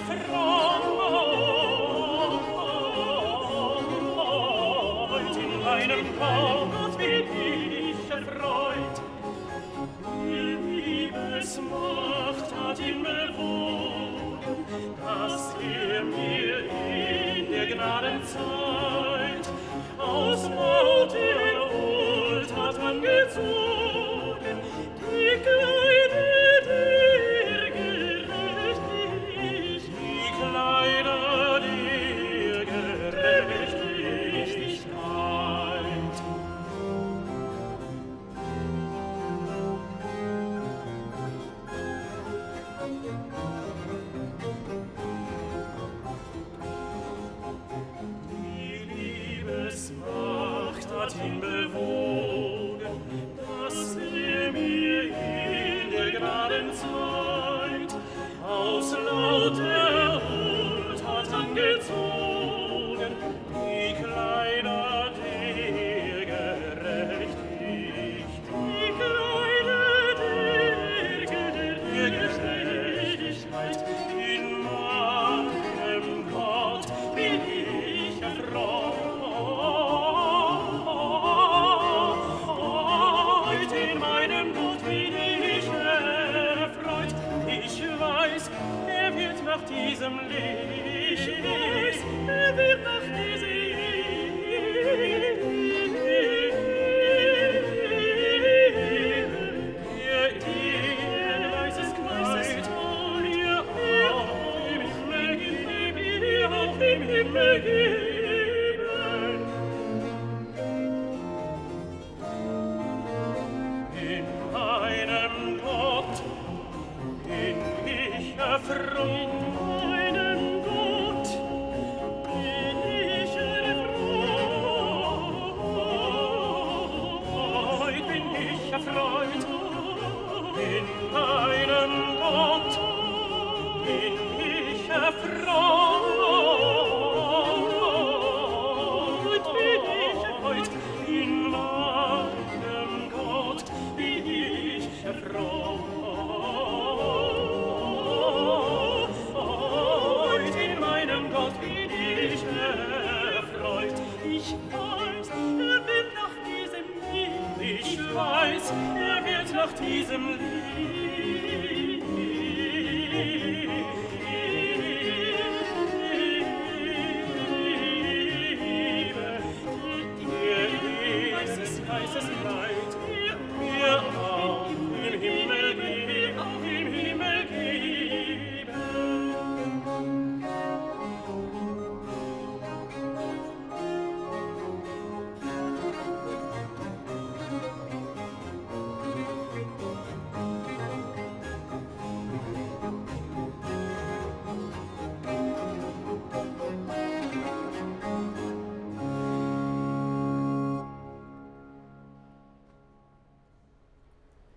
erfreut, in meinem Gott bin ich erfreut. Die Liebesmacht hat ihn bewogen, dass mir in der Gnadenzeit aus lauter Wohltat angezogen, die Kleider der Gerechtigkeit, die Kleider der Gerechtigkeit. Die Liebesmacht hat ihn bewogen, dass mir in der Gnadenzeit aus lauter Wohltat angezogen, die Kleider der Gerechtigkeit, die Kleider der Gerechtigkeit. In meinem Gott bin ich erfreut, in meinem Gott bin ich erfreut. Ich weiß, wird nach diesem Leben, ich weiß, wird nach diesem ihr weißes Kleid, ihr auch im Himmel geben. In meinem Gott bin ich erfreut, in meinem Gott bin ich erfreut, bin ich erfreut. In meinem Gott bin ich erfreut, bin ich erfreut. In meinem Gott bin ich erfreut, in meinem Gott bin ich erfreut. Ich weiß, wird nach diesem Leben, ich weiß, wird nach diesem Leben